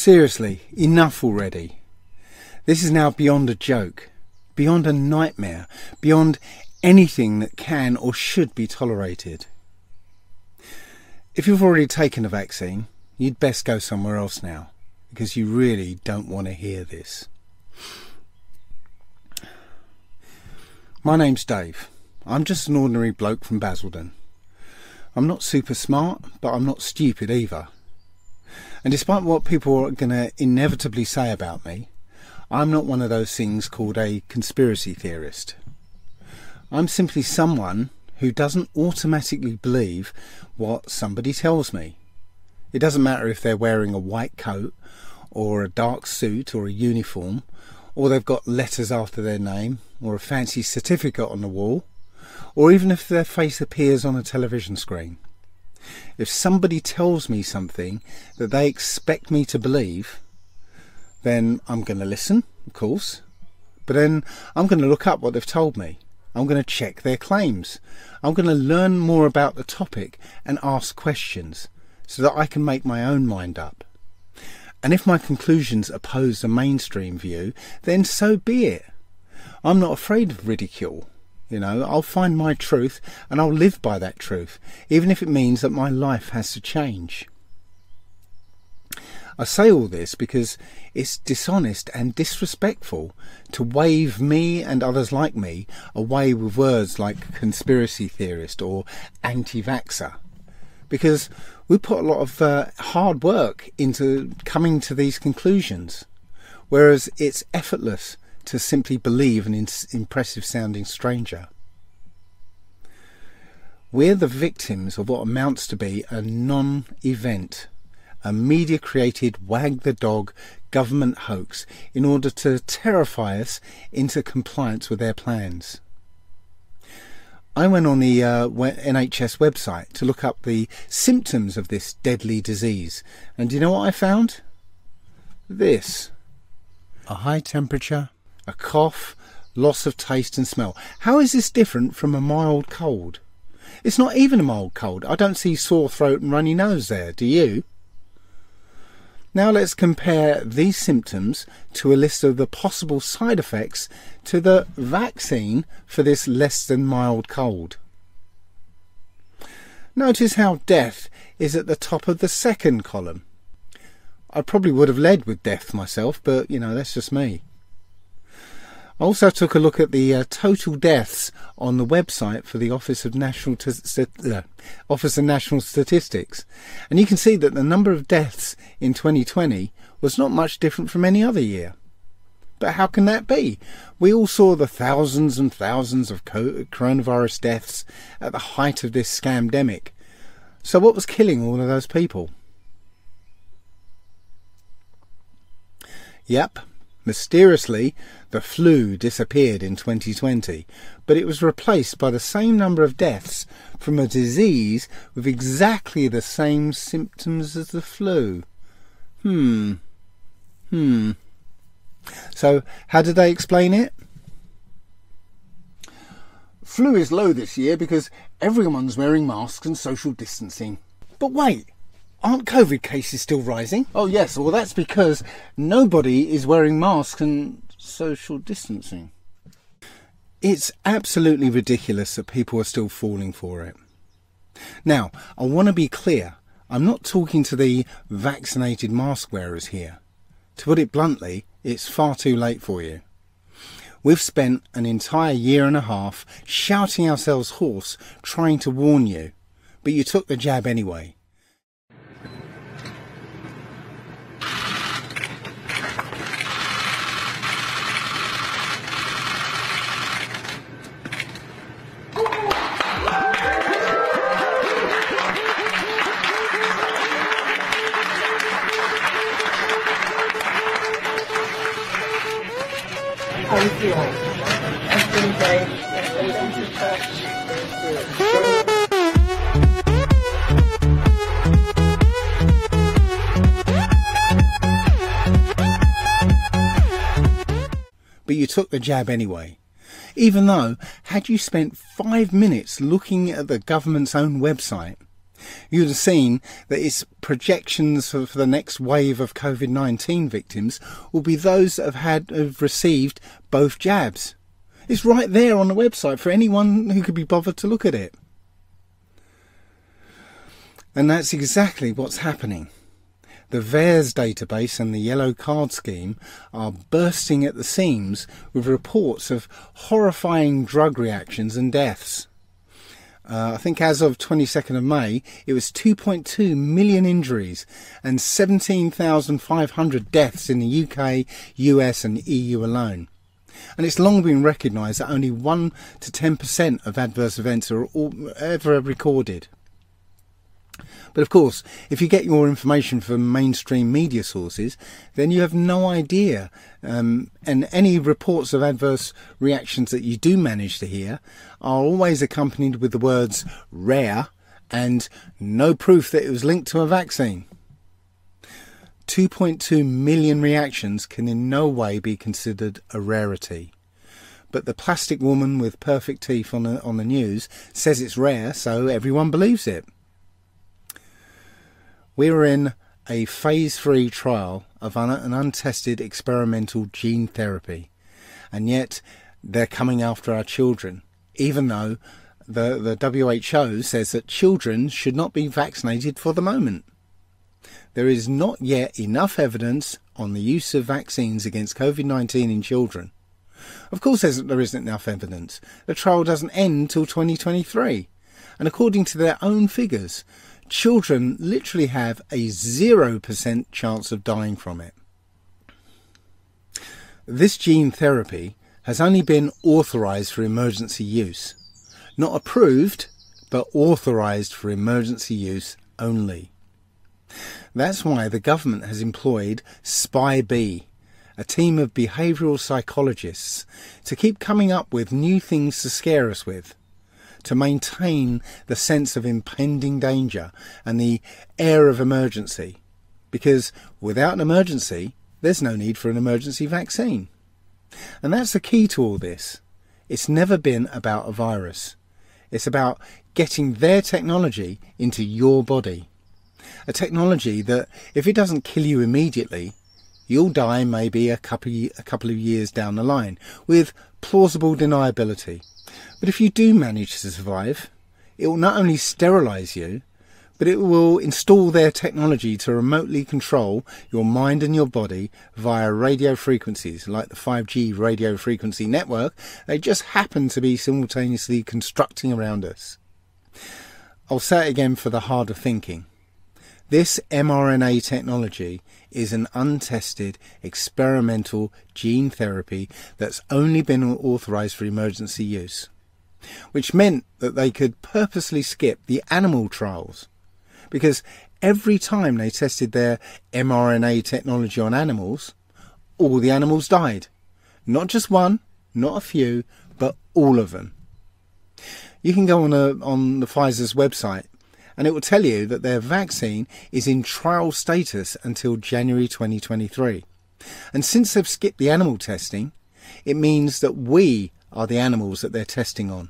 Seriously, enough already. This is now beyond a joke, beyond a nightmare, beyond anything that can or should be tolerated. If you've already taken a vaccine, you'd best go somewhere else now, because you really don't want to hear this. My name's Dave. I'm just an ordinary bloke from Basildon. I'm not super smart, but I'm not stupid either. And despite what people are going to inevitably say about me, I'm not one of those things called a conspiracy theorist. I'm simply someone who doesn't automatically believe what somebody tells me. It doesn't matter if they're wearing a white coat or a dark suit or a uniform, or they've got letters after their name or a fancy certificate on the wall, or even if their face appears on a television screen. If somebody tells me something that they expect me to believe, then I'm going to listen, of course, but then I'm going to look up what they've told me. I'm going to check their claims. I'm going to learn more about the topic and ask questions so that I can make my own mind up. And if my conclusions oppose the mainstream view, then so be it. I'm not afraid of ridicule. I'll find my truth and I'll live by that truth, even if it means that my life has to change. I say all this because it's dishonest and disrespectful to wave me and others like me away with words like conspiracy theorist or anti-vaxxer, because we put a lot of hard work into coming to these conclusions, whereas it's effortless to simply believe an impressive sounding stranger. We're the victims of what amounts to be a non-event, a media-created wag-the-dog government hoax in order to terrify us into compliance with their plans. I went on the NHS website to look up the symptoms of this deadly disease, and do you know what I found? This. A high temperature, a cough, loss of taste and smell. How is this different from a mild cold? It's not even a mild cold. I don't see sore throat and runny nose there, do you? Now let's compare these symptoms to a list of the possible side effects to the vaccine for this less than mild cold. Notice how death is at the top of the second column. I probably would have led with death myself, but that's just me. I also took a look at the total deaths on the website for the Office of National Statistics, and you can see that the number of deaths in 2020 was not much different from any other year. But how can that be? We all saw the thousands and thousands of coronavirus deaths at the height of this scamdemic. So what was killing all of those people? Yep. Mysteriously, the flu disappeared in 2020, but it was replaced by the same number of deaths from a disease with exactly the same symptoms as the flu. So, how did they explain it? Flu is low this year because everyone's wearing masks and social distancing. But wait! Aren't COVID cases still rising? Oh yes, well that's because nobody is wearing masks and social distancing. It's absolutely ridiculous that people are still falling for it. Now, I want to be clear, I'm not talking to the vaccinated mask wearers here. To put it bluntly, it's far too late for you. We've spent an entire year and a half shouting ourselves hoarse trying to warn you, but you took the jab anyway. But you took the jab anyway. Even though, had you spent 5 minutes looking at the government's own website, You'd have seen that its projections for the next wave of COVID-19 victims will be those that have received both jabs. It's right there on the website for anyone who could be bothered to look at it. And that's exactly what's happening. The VAERS database and the yellow card scheme are bursting at the seams with reports of horrifying drug reactions and deaths. I think as of 22nd of May, it was 2.2 million injuries and 17,500 deaths in the UK, US and EU alone. And it's long been recognised that only 1 to 10% of adverse events are ever recorded. But of course, if you get your information from mainstream media sources, then you have no idea. And any reports of adverse reactions that you do manage to hear are always accompanied with the words rare and no proof that it was linked to a vaccine. 2.2 million reactions can in no way be considered a rarity. But the plastic woman with perfect teeth on the news says it's rare, so everyone believes it. We are in a phase 3 trial of an untested experimental gene therapy, and yet they're coming after our children, even though the WHO says that children should not be vaccinated for the moment. There is not yet enough evidence on the use of vaccines against COVID-19 in children. Of course there isn't enough evidence. The trial doesn't end till 2023, and according to their own figures, children literally have a 0% chance of dying from it. This gene therapy has only been authorised for emergency use. Not approved, but authorised for emergency use only. That's why the government has employed SPI-B, a team of behavioural psychologists, to keep coming up with new things to scare us with, to maintain the sense of impending danger and the air of emergency. Because without an emergency, there's no need for an emergency vaccine. And that's the key to all this. It's never been about a virus. It's about getting their technology into your body. A technology that, if it doesn't kill you immediately, you'll die maybe a couple of years down the line, with plausible deniability. But if you do manage to survive, it will not only sterilise you, but it will install their technology to remotely control your mind and your body via radio frequencies, like the 5G radio frequency network they just happen to be simultaneously constructing around us. I'll say it again for the harder thinking. This mRNA technology is an untested experimental gene therapy that's only been authorised for emergency use, which meant that they could purposely skip the animal trials, because every time they tested their mRNA technology on animals, all the animals died. Not just one, not a few, but all of them. You can go on the Pfizer's website, and it will tell you that their vaccine is in trial status until January 2023. And since they've skipped the animal testing, it means that we are the animals that they're testing on.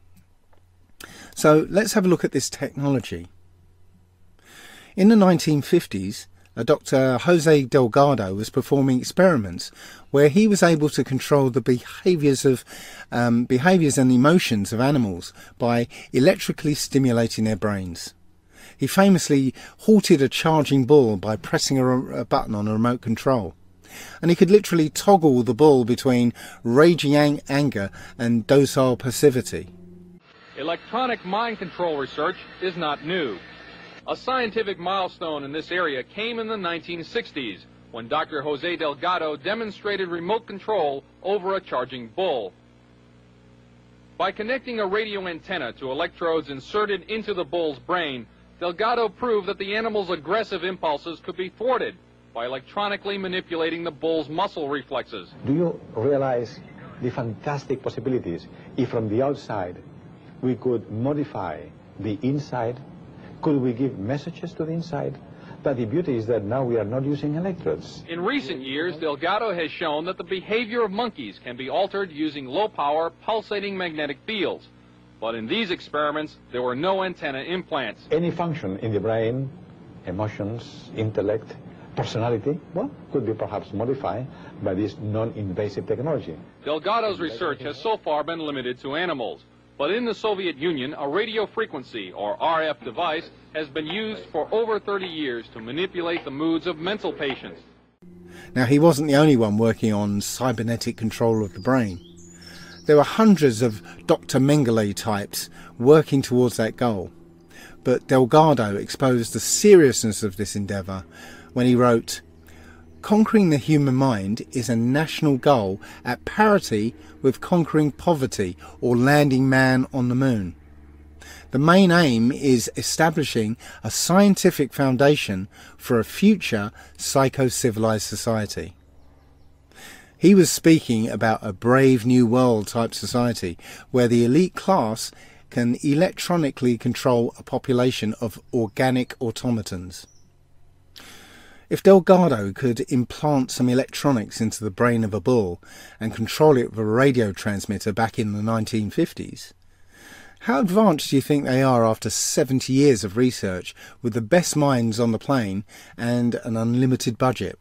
So let's have a look at this technology. In the 1950s, Dr. Jose Delgado was performing experiments where he was able to control the behaviours and emotions of animals by electrically stimulating their brains. He famously halted a charging bull by pressing a button on a remote control, and he could literally toggle the bull between raging anger and docile passivity. Electronic mind control research is not new. A scientific milestone in this area came in the 1960s when Dr. Jose Delgado demonstrated remote control over a charging bull. By connecting a radio antenna to electrodes inserted into the bull's brain, Delgado proved that the animal's aggressive impulses could be thwarted by electronically manipulating the bull's muscle reflexes. Do you realize the fantastic possibilities if from the outside we could modify the inside? Could we give messages to the inside? But the beauty is that now we are not using electrodes. In recent years, Delgado has shown that the behavior of monkeys can be altered using low-power, pulsating magnetic fields. But in these experiments, there were no antenna implants. Any function in the brain, emotions, intellect, personality, well, could be perhaps modified by this non-invasive technology. Delgado's research has so far been limited to animals. But in the Soviet Union, a radio frequency, or RF device, has been used for over 30 years to manipulate the moods of mental patients. Now, he wasn't the only one working on cybernetic control of the brain. There were hundreds of Dr. Mengele types working towards that goal. But Delgado exposed the seriousness of this endeavour when he wrote, "Conquering the human mind is a national goal at parity with conquering poverty or landing man on the moon. The main aim is establishing a scientific foundation for a future psycho-civilized society." He was speaking about a brave new world type society where the elite class can electronically control a population of organic automatons. If Delgado could implant some electronics into the brain of a bull and control it with a radio transmitter back in the 1950s, how advanced do you think they are after 70 years of research with the best minds on the plane and an unlimited budget?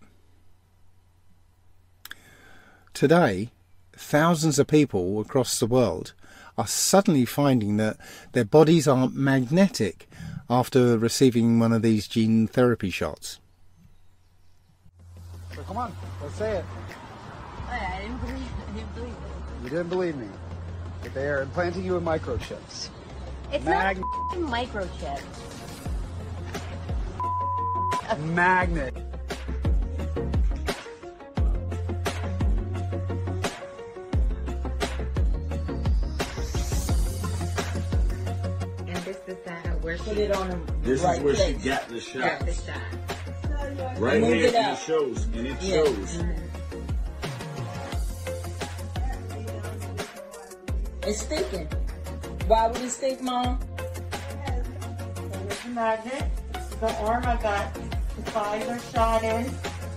Today, thousands of people across the world are suddenly finding that their bodies aren't magnetic after receiving one of these gene therapy shots. So come on, let's say it. I didn't believe it. You didn't believe me. But they are implanting you with microchips. It's not microchip. Magnet. And this is where she Put it on him. This right is where place. she got the shot. got the shot. Right Move here, it and up. it shows, and it Yeah. shows. It's stinking. Why would it stink, Mom? There's the magnet. This is the arm I got the Pfizer shot in.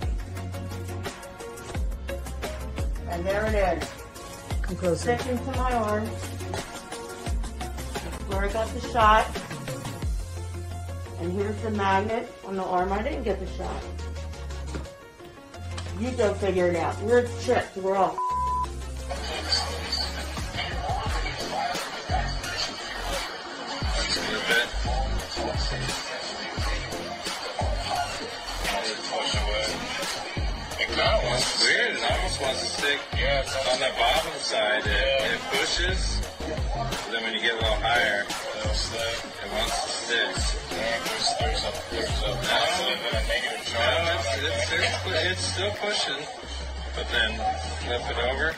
And there it is. Come closer. Stick into my arm. That's where I got the shot. And here's the magnet on the arm I didn't get the shot. You go figure it out. We're tricked. We're all Weird, it almost wants to stick on the bottom side. It pushes, then when you get a little higher, it wants to stick. It's still pushing, but then flip it over.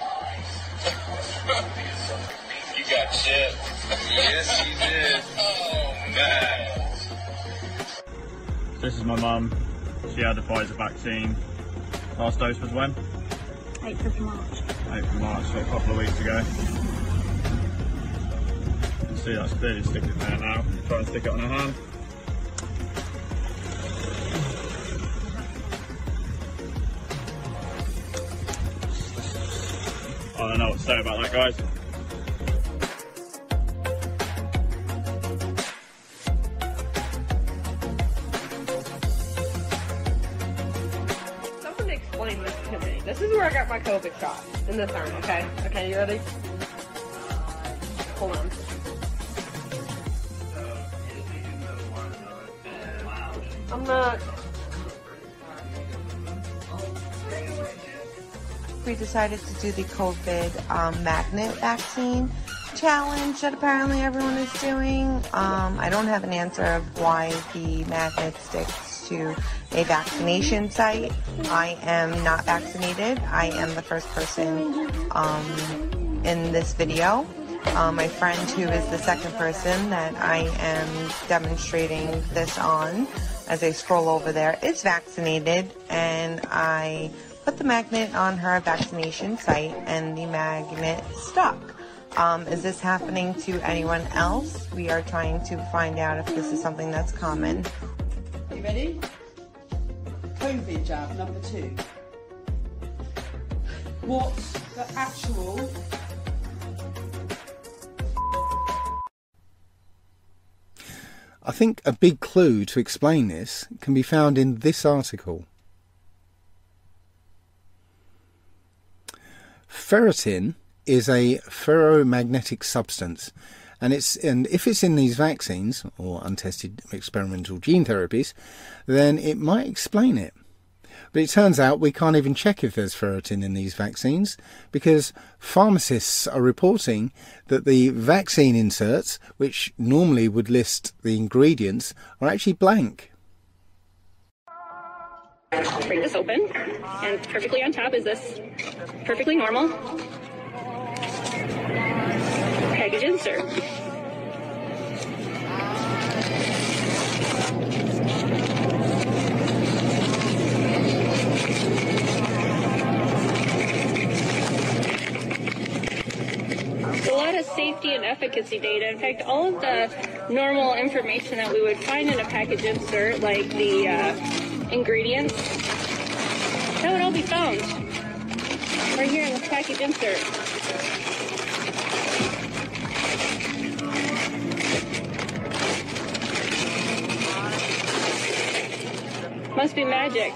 You got shit. Yes, you did. Oh, man. This is my mum. She had the Pfizer vaccine. Last dose was when? 8th of March. 8th of March, so a couple of weeks ago. You can see that's clearly sticking there now. Try and stick it on her hand. I don't know what to say about that, guys. Someone explain this to me. This is where I got my COVID shot, in this arm, okay? Okay, you ready? Hold on. I'm not... We decided to do the COVID magnet vaccine challenge that apparently everyone is doing. I don't have an answer of why the magnet sticks to a vaccination site. I am not vaccinated. I am the first person in this video. My friend, who is the second person that I am demonstrating this on, as I scroll over there, is vaccinated, and I put the magnet on her vaccination site and the magnet stuck. Is this happening to anyone else? We are trying to find out if this is something that's common. You ready? COVID jab number 2. What the actual I think a big clue to explain this can be found in this article. Ferritin is a ferromagnetic substance, and if it's in these vaccines or untested experimental gene therapies, then it might explain it. But it turns out we can't even check if there's ferritin in these vaccines, because pharmacists are reporting that the vaccine inserts, which normally would list the ingredients, are actually blank. Break this open, and perfectly on top is this perfectly normal package insert. A lot of safety and efficacy data. In fact, all of the normal information that we would find in a package insert, like the ingredients, that would all be found right here in this package insert. Must be magic.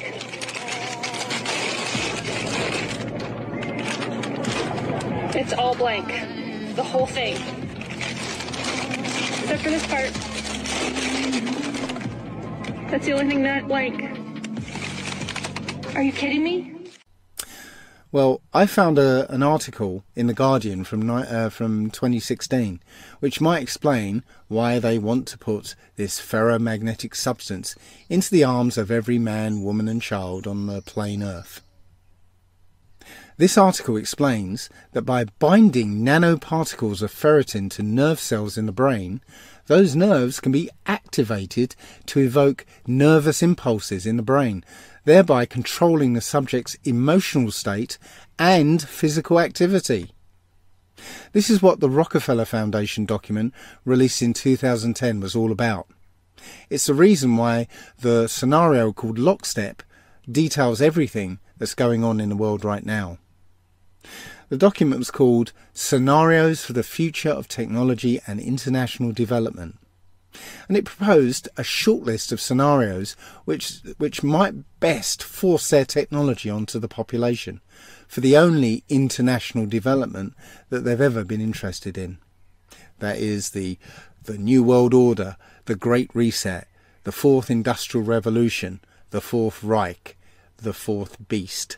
It's all blank. The whole thing. Except for this part. That's the only thing not blank. Are you kidding me? Well, I found an article in The Guardian from 2016, which might explain why they want to put this ferromagnetic substance into the arms of every man, woman and child on the plain Earth. This article explains that by binding nanoparticles of ferritin to nerve cells in the brain, those nerves can be activated to evoke nervous impulses in the brain, thereby controlling the subject's emotional state and physical activity. This is what the Rockefeller Foundation document released in 2010 was all about. It's the reason why the scenario called Lockstep details everything that's going on in the world right now. The document was called Scenarios for the Future of Technology and International Development, and it proposed a short list of scenarios which might best force their technology onto the population for the only international development that they've ever been interested in. That is the New World Order, the Great Reset, the Fourth Industrial Revolution, the Fourth Reich, the Fourth Beast.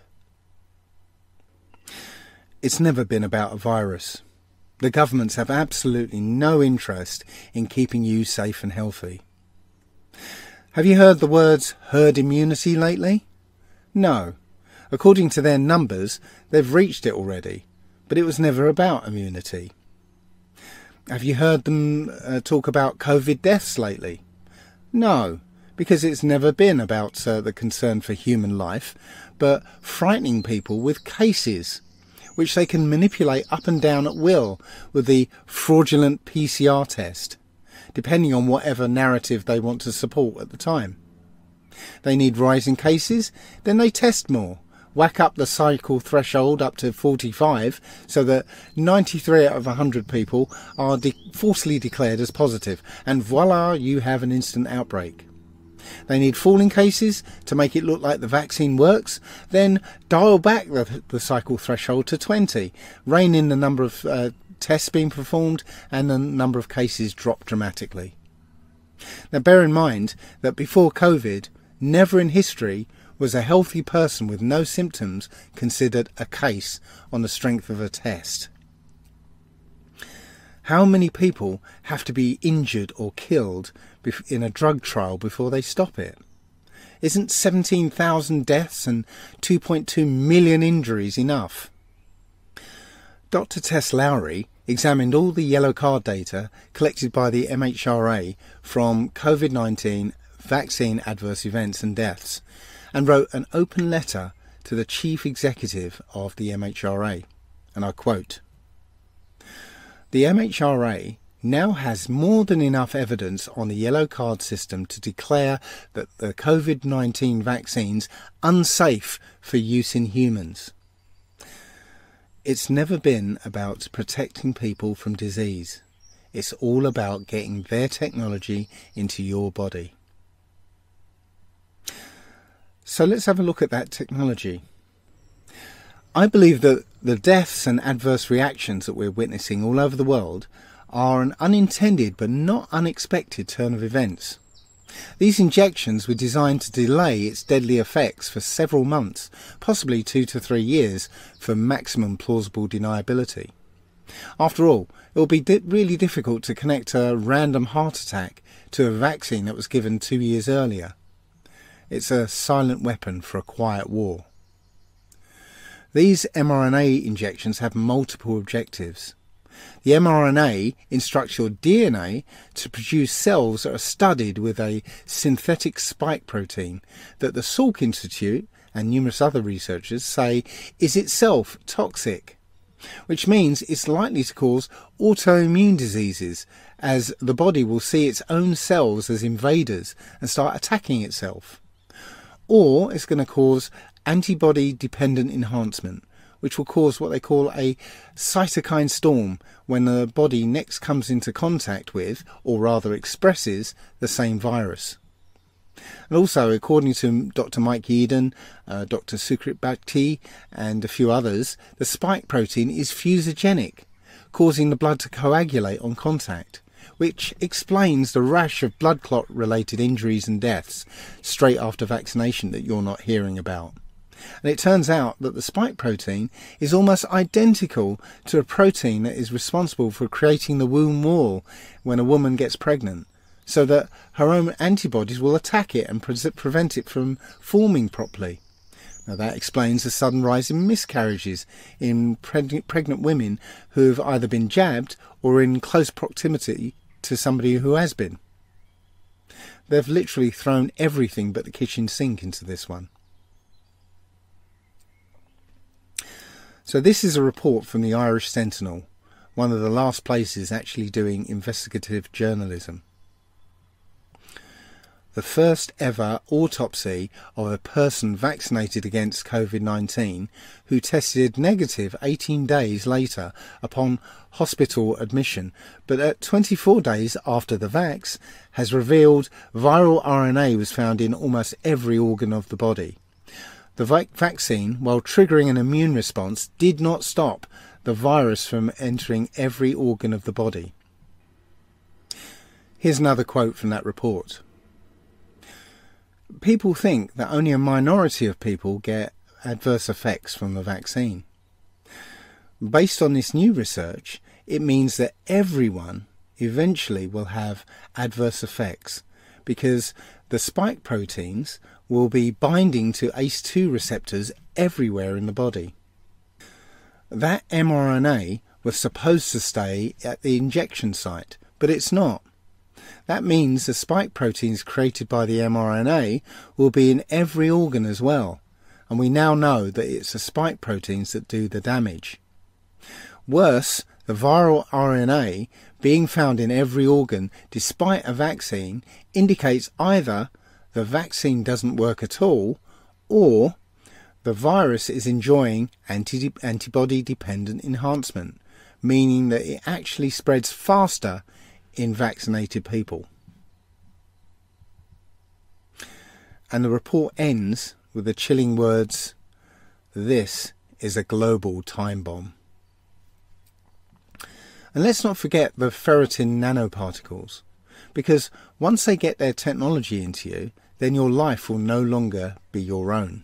It's never been about a virus. The governments have absolutely no interest in keeping you safe and healthy. Have you heard the words herd immunity lately? No. According to their numbers, they've reached it already, but it was never about immunity. Have you heard them talk about COVID deaths lately? No, because it's never been about the concern for human life, but frightening people with cases, which they can manipulate up and down at will with the fraudulent PCR test, depending on whatever narrative they want to support at the time. They need rising cases, then they test more, whack up the cycle threshold up to 45 so that 93 out of 100 people are falsely declared as positive, and voila, you have an instant outbreak. They need falling cases to make it look like the vaccine works, then dial back the cycle threshold to 20, rein in the number of tests being performed, and the number of cases drop dramatically. Now bear in mind that before COVID, never in history was a healthy person with no symptoms considered a case on the strength of a test. How many people have to be injured or killed in a drug trial before they stop it? Isn't 17,000 deaths and 2.2 million injuries enough? Dr. Tess Lowry examined all the yellow card data collected by the MHRA from COVID-19 vaccine adverse events and deaths, and wrote an open letter to the chief executive of the MHRA, and I quote, "The MHRA now has more than enough evidence on the yellow card system to declare that the COVID-19 vaccines unsafe for use in humans. It's never been about protecting people from disease. It's all about getting their technology into your body. So let's have a look at that technology. I believe that the deaths and adverse reactions that we're witnessing all over the world are an unintended but not unexpected turn of events. These injections were designed to delay its deadly effects for several months, possibly 2 to 3 years, for maximum plausible deniability. After all, it will be really difficult to connect a random heart attack to a vaccine that was given 2 years earlier. It's a silent weapon for a quiet war. These mRNA injections have multiple objectives. The mRNA instructs your DNA to produce cells that are studded with a synthetic spike protein that the Salk Institute and numerous other researchers say is itself toxic, which means it's likely to cause autoimmune diseases, as the body will see its own cells as invaders and start attacking itself. Or it's going to cause antibody-dependent enhancement, which will cause what they call a cytokine storm when the body next comes into contact with, or rather expresses, the same virus. And also, according to Dr. Mike Yeadon, Dr. Sukrit Bhakti and a few others, the spike protein is fusogenic, causing the blood to coagulate on contact, which explains the rash of blood clot related injuries and deaths straight after vaccination that you're not hearing about. And it turns out that the spike protein is almost identical to a protein that is responsible for creating the womb wall when a woman gets pregnant, so that her own antibodies will attack it and prevent it from forming properly. Now that explains the sudden rise in miscarriages in pregnant women who have either been jabbed or in close proximity to somebody who has been. They've literally thrown everything but the kitchen sink into this one. So this is a report from the Irish Sentinel, one of the last places actually doing investigative journalism. The first ever autopsy of a person vaccinated against COVID-19 who tested negative 18 days later upon hospital admission, but at 24 days after the vax, has revealed viral RNA was found in almost every organ of the body. The vaccine, while triggering an immune response, did not stop the virus from entering every organ of the body. Here's another quote from that report. People think that only a minority of people get adverse effects from the vaccine. Based on this new research, it means that everyone eventually will have adverse effects, because the spike proteins will be binding to ACE2 receptors everywhere in the body. That mRNA was supposed to stay at the injection site, but it's not. That means the spike proteins created by the mRNA will be in every organ as well, and we now know that it's the spike proteins that do the damage. Worse, the viral RNA being found in every organ despite a vaccine indicates either the vaccine doesn't work at all, or the virus is enjoying antibody-dependent enhancement, meaning that it actually spreads faster in vaccinated people. And the report ends with the chilling words, "This is a global time bomb." And let's not forget the ferritin nanoparticles, because once they get their technology into you, then your life will no longer be your own.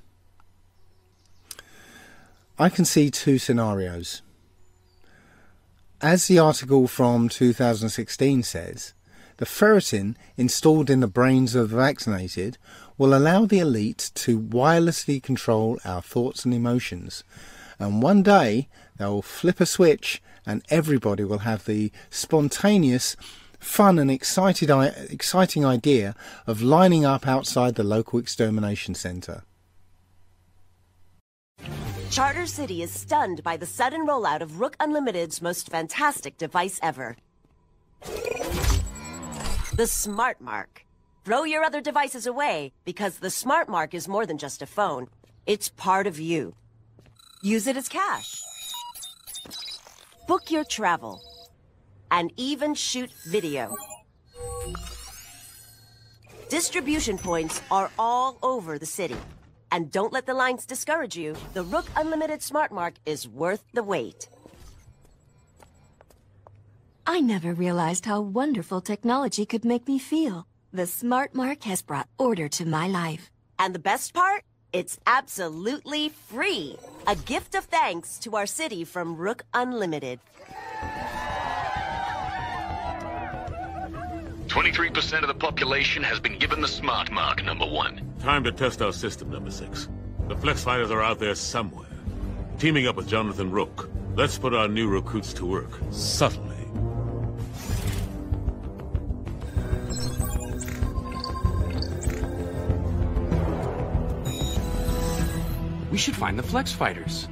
I can see two scenarios. As the article from 2016 says, the ferritin installed in the brains of the vaccinated will allow the elite to wirelessly control our thoughts and emotions, and one day they'll flip a switch and everybody will have the spontaneous, fun and exciting idea of lining up outside the local extermination centre. Charter City is stunned by the sudden rollout of Rook Unlimited's most fantastic device ever. The Smart Mark. Throw your other devices away, because the Smart Mark is more than just a phone. It's part of you. Use it as cash. Book your travel. and even shoot video. Distribution points are all over the city. And don't let the lines discourage you. The Rook Unlimited Smart Mark is worth the wait. I never realized how wonderful technology could make me feel. The Smart Mark has brought order to my life. And the best part? It's absolutely free. A gift of thanks to our city from Rook Unlimited. 23% of the population has been given the Smart Mark, number 1. Time to test our system, number 6. The Flex Fighters are out there somewhere. Teaming up with Jonathan Rook. Let's put our new recruits to work, subtly. We should find the Flex Fighters.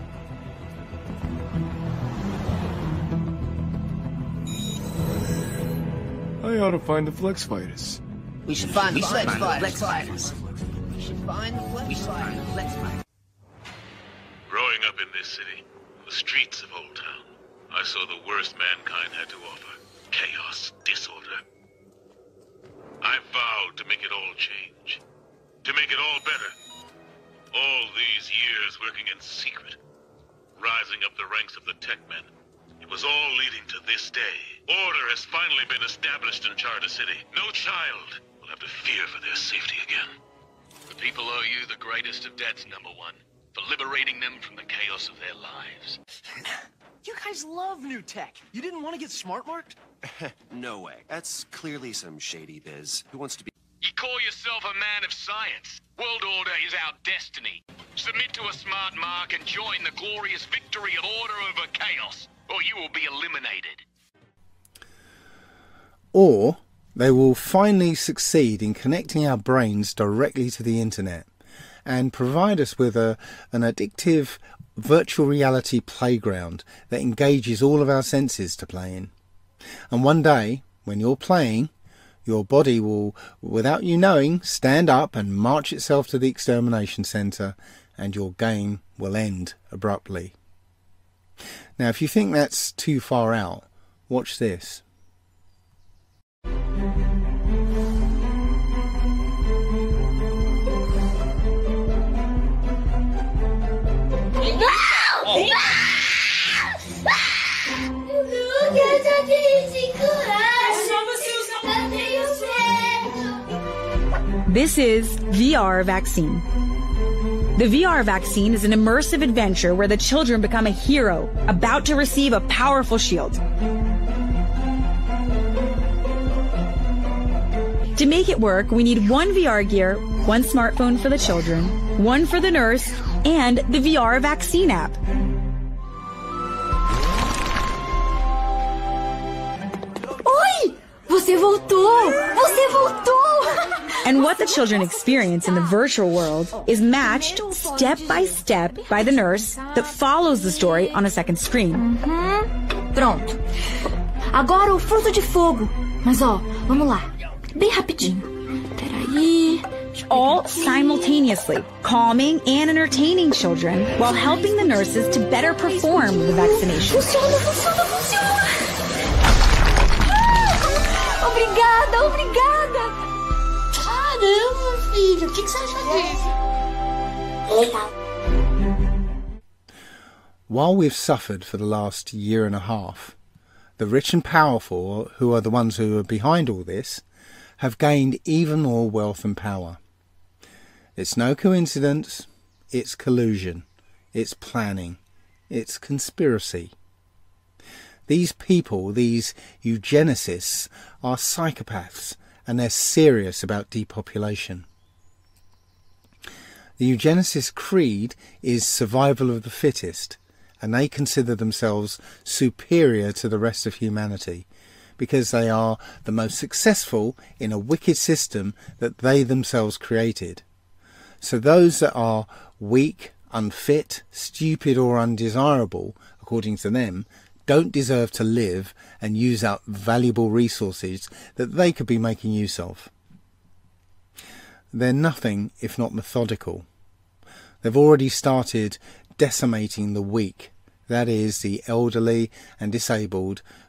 I ought to find the Flex Fighters. We should find the Flex Fighters. We should find the Flex Fighters. Growing up in this city, the streets of Old Town, I saw the worst mankind had to offer. Chaos, disorder. I vowed to make it all change. To make it all better. All these years working in secret. Rising up the ranks of the tech men. It was all leading to this day. Order has finally been established in Charter City. No child will have to fear for their safety again. The people owe you the greatest of debts, number 1, for liberating them from the chaos of their lives. You guys love new tech. You didn't want to get smart marked? No way. That's clearly some shady biz. Who wants to be... You call yourself a man of science. World order is our destiny. Submit to a smart mark and join the glorious victory of order over chaos, or you will be eliminated. Or they will finally succeed in connecting our brains directly to the internet and provide us with an addictive virtual reality playground that engages all of our senses to play in. And one day, when you're playing, your body will, without you knowing, stand up and march itself to the extermination centre, and your game will end abruptly. Now, if you think that's too far out, watch this. This is VR Vaccine. The VR Vaccine is an immersive adventure where the children become a hero about to receive a powerful shield. To make it work, we need one VR gear, one smartphone for the children, one for the nurse, and the VR Vaccine app. Oi! Você voltou! Você voltou! And what the children experience in the virtual world is matched step by step by the nurse that follows the story on a second screen. Pronto. Agora o fruto de fogo. Mas ó, vamos lá. Bem rapidinho. Peraí. All simultaneously calming and entertaining children while helping the nurses to better perform the vaccination. Funciona, funciona, funciona! Ah, obrigada, obrigada! Caramba, filho, o que você acha disso? Legal. While we've suffered for the last year and a half, the rich and powerful, who are the ones who are behind all this, have gained even more wealth and power. It's no coincidence, it's collusion, it's planning, it's conspiracy. These people, these eugenicists, are psychopaths, and they're serious about depopulation. The eugenicist creed is survival of the fittest, and they consider themselves superior to the rest of humanity because they are the most successful in a wicked system that they themselves created. So those that are weak, unfit, stupid or undesirable, according to them, don't deserve to live and use up valuable resources that they could be making use of. They're nothing if not methodical. They've already started decimating the weak, that is, the elderly and disabled,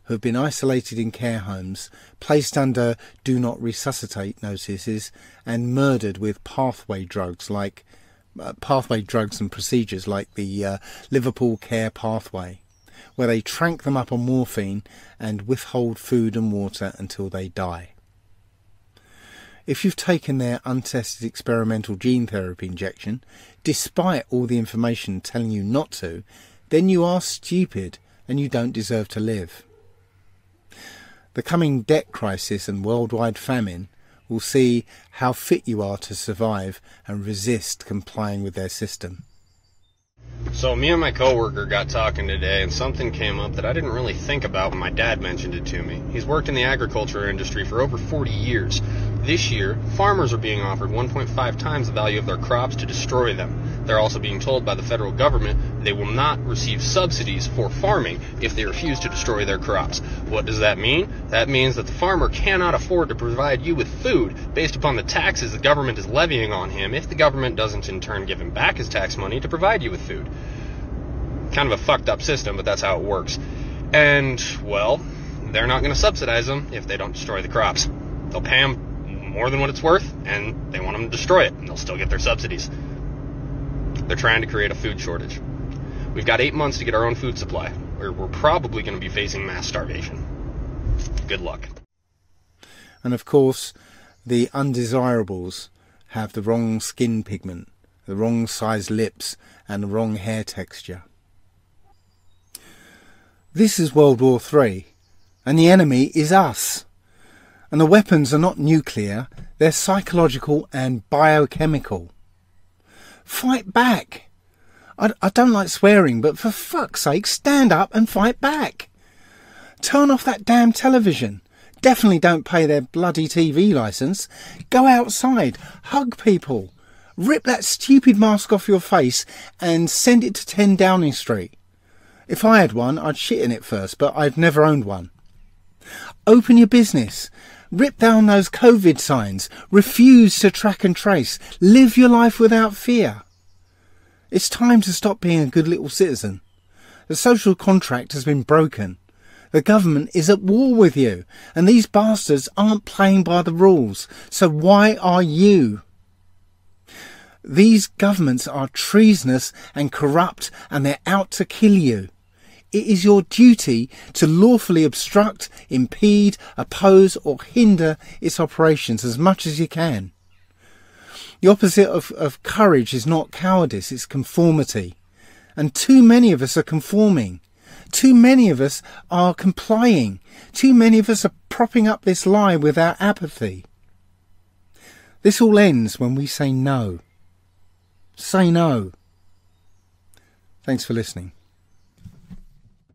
who have been isolated in care homes, placed under do not resuscitate notices, and murdered with pathway drugs and procedures like the Liverpool Care Pathway, where they trank them up on morphine and withhold food and water until they die. If you've taken their untested experimental gene therapy injection, despite all the information telling you not to, then you are stupid and you don't deserve to live. The coming debt crisis and worldwide famine will see how fit you are to survive and resist complying with their system. So me and my coworker got talking today, and something came up that I didn't really think about when my dad mentioned it to me. He's worked in the agriculture industry for over 40 years. This year, farmers are being offered 1.5 times the value of their crops to destroy them. They're also being told by the federal government they will not receive subsidies for farming if they refuse to destroy their crops. What does that mean? That means that the farmer cannot afford to provide you with food based upon the taxes the government is levying on him if the government doesn't in turn give him back his tax money to provide you with food. Kind of a fucked up system, but that's how it works. And, well, they're not going to subsidize them if they don't destroy the crops. They'll pay them more than what it's worth, and they want them to destroy it, and they'll still get their subsidies. They're trying to create a food shortage. We've got 8 months to get our own food supply, or we're probably going to be facing mass starvation. Good luck. And of course, the undesirables have the wrong skin pigment, the wrong size lips, and the wrong hair texture. This is World War III, and the enemy is us. And the weapons are not nuclear, they're psychological and biochemical. Fight back. I don't like swearing, but for fuck's sake, stand up and fight back. Turn off that damn television. Definitely don't pay their bloody TV licence. Go outside, hug people. Rip that stupid mask off your face and send it to 10 Downing Street. If I had one, I'd shit in it first, but I've never owned one. Open your business. Rip down those COVID signs. Refuse to track and trace. Live your life without fear. It's time to stop being a good little citizen. The social contract has been broken. The government is at war with you, and these bastards aren't playing by the rules. So why are you? These governments are treasonous and corrupt, and they're out to kill you. It is your duty to lawfully obstruct, impede, oppose or hinder its operations as much as you can. The opposite of courage is not cowardice, it's conformity. And too many of us are conforming. Too many of us are complying. Too many of us are propping up this lie with our apathy. This all ends when we say no. Say no. Thanks for listening.